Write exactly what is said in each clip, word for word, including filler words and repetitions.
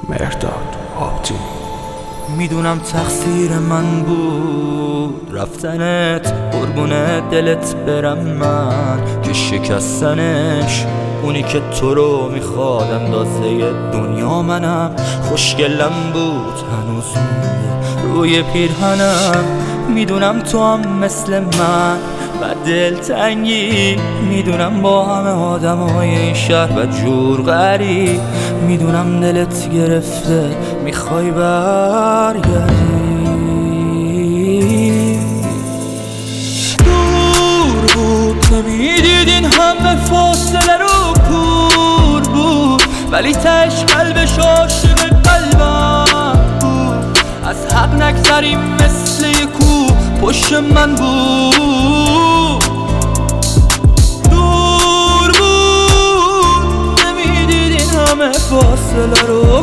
مهرداد آبتی. میدونم تقصیر من بود رفتنت، قربون دلت برم من که شکستنش. اونی که تو رو میخواد اندازه دنیا منم، خوشگلم بود هنوز روی پیرهنم. میدونم تو هم مثل من و دلتنگی، میدونم با همه آدم های این شهر و جور غریب. میدونم دلت گرفته میخوای برگردی. دور بود نمیدیدین همه فاصله رو کور بود، ولی تش قلبش عاشق قلبم بود. از حق نگذریم مثل یه کو پشت من بود. دور بود نمیدیدین همه فاصله رو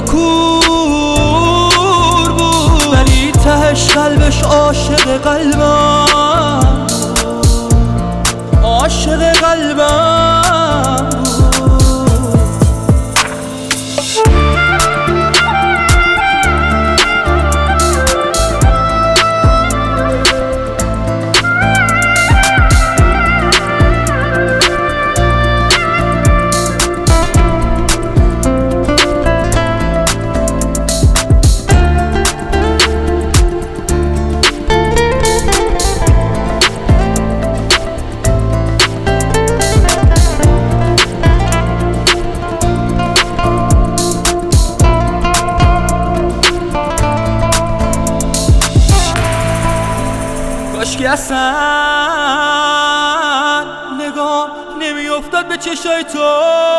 کور بود، ولی تهش قلبش عاشق قلبم، عاشق قلبم بود. کاشکی اصلا نگاه نمیافتاد به چشای تو،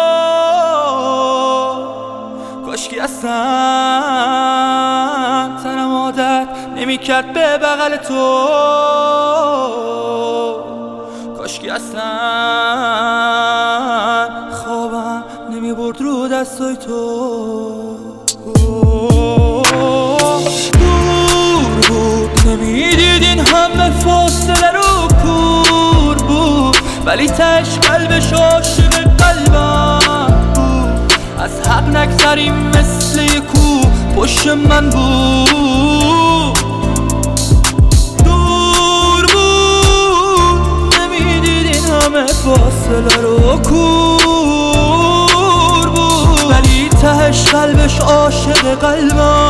کاشکی اصلا تنم عادت نمیکرد به بغل تو، کاشکی اصلا خوابم نمیبرد رو دستای تو. نمیدیدین همه فاصله رو کور بود، ولی تش قلبش عاشق قلبم بود. از حق نگذریم مثل یه کو پشت من بود. دور بود نمیدیدین همه فاصله رو کور بود، ولی تهش قلبش عاشق قلبم.